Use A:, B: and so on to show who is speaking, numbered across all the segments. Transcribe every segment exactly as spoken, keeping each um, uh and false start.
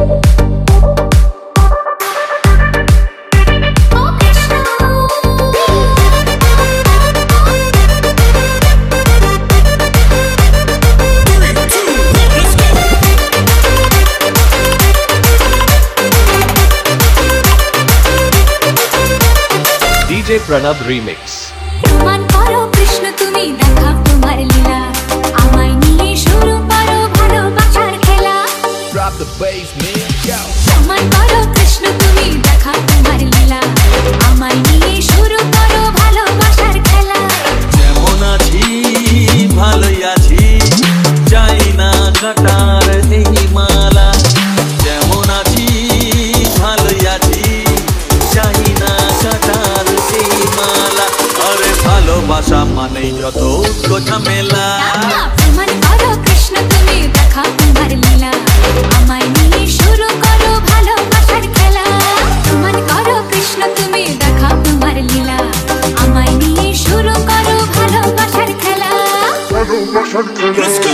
A: D J Pranab Remix.
B: প্রমাণ করো কৃষ্ণ তুমি দেখাও তোমার লীলা আমায় নিয়ে শুরু করো ভালোবাসার খেলা
C: Drop the bass, man. Yo.
B: প্রমাণ করো কৃষ্ণ তুমি দেখাও তোমার লীলা আমায় নিয়ে শুরু করো ভালোবাসার খেলা
D: যেমন আছি ভালোই আছি চাই না কাটার এই মালা যেমন আছি ভালোই আছি চাই না কাটার এই মালা আরে ভালোবাসা মানেই যত ঝামেলা
B: প্রমাণ করো কৃষ্ণ তুমি দেখাও তোমার লীলা আমায় নিয়ে শুরু করো ভালোবাসার খেলা প্রমাণ করো কৃষ্ণ তুমি দেখাও তোমার লীলা আমায় নিয়ে শুরু করো ভালোবাসার খেলা
D: Let's go.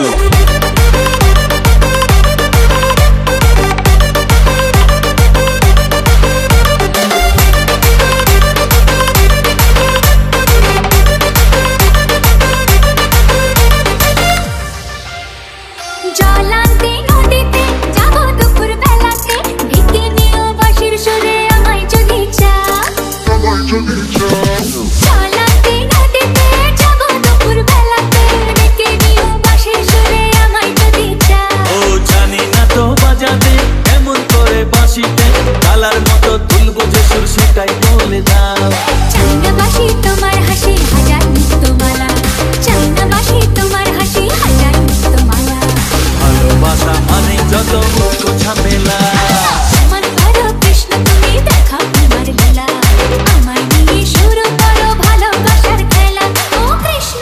B: জলান্তে নদীতে যাবো দুপুর বেলাতে ঢেকে নিও বাঁশির সুরে আমায় যদি চাও জলান্তে নদীতে যাবো দুপুর বেলাতে ঢেকে নিও বাঁশির সুরে আমায় যদি চাও
D: ও জানি না তো বাজাতে এমন করে বাঁশিতে কালার মতো তুলবো যে সুর সেটাই বলে দাও
B: চাইনা বাঁশি তোমার হাসি হাজার মুক্তমালা চাইনা বাঁশি তোমার হাসি হাজার মুক্তমালা
D: ভালোবাসা মানে যত মুখ্য ঝামেলা
B: প্রমাণ করো কৃষ্ণ তুমি দেখাও তোমার লীলা আমায় নিয়ে শুরু করো ভালোবাসার খেলা ও Krishna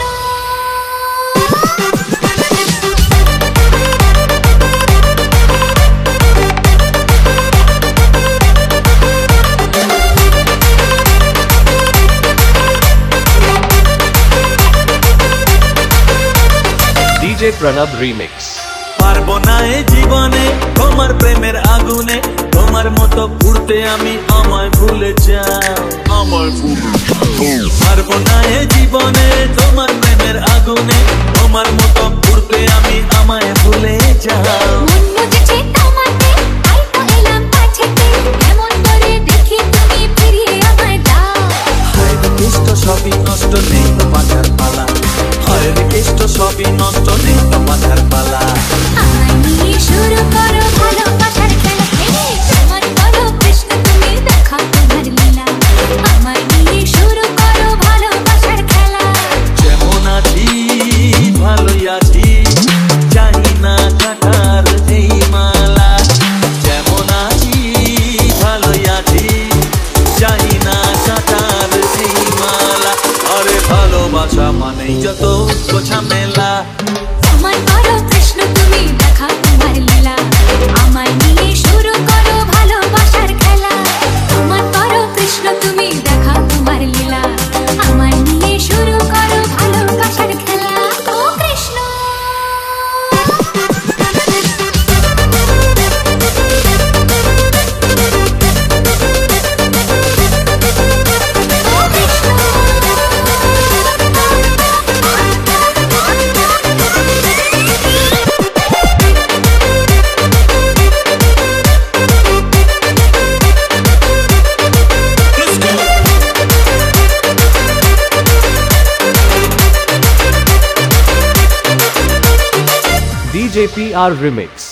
A: D J Pranab Remix.
D: পারবো না এ জীবনে তোমার প্রেমের আগুনে তোমার মতো পুড়তে আমি আমায় ভুলে যাও আমায় ভুলে যাও পারবো না এ জীবনে তোমার প্রেমের আগুনে তোমার মতো পুড়তে আমি আমায় ভুলে যাও
B: মন মুজেছে তোমাতে তাই তো এলাম কাছেতে এমন করে দেখি তুমি ফিরিয়ে আমায় দাও
D: হায় রে কেষ্ট সবই নষ্ট নেই তো বাঁধার পালা হায় রে কেষ্ট সবই নষ্ট নেই তো বাঁধার পালা
B: আমায় নিয়ে শুরু করো ভালোবাসার খেলা হে প্রমাণ করো কৃষ্ণ তুমি দেখাও তোমার লীলা আমায় নিয়ে শুরু করো ভালোবাসার খেলা
D: যেমন আছি ভালোই আছি চাই না কাটার এই মালা যেমন আছি ভালোই আছি চাই না কাটার এই মালা আরে ভালোবাসা মানেই যত ঝামেলা
B: প্রমাণ করো কৃষ্ণ তুমি দেখাও তোমার লীলা আমায় নিয়ে শুরু করো ভালোবাসার খেলা প্রমাণ করো কৃষ্ণ তুমি দেখাও তোমার লীলা আমায় নিয়ে শুরু করো ভালোবাসার খেলা ও Krishna
A: D J P R Remix.